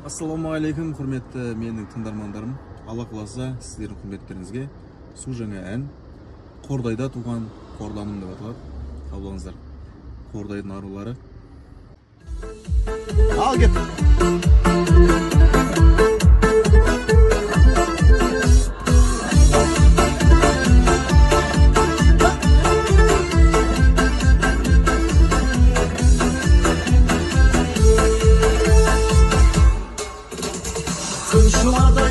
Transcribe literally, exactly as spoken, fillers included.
Ассаламу алейкум, құрметті менің тыңдармандарым. Алла қаласа сіздердің құрметтеріңізге су жаңа ән Қордайда туған қорданым деп аталады. Қабылдаңыздар. Қордайдың арулары. Ал кет. Kışlarda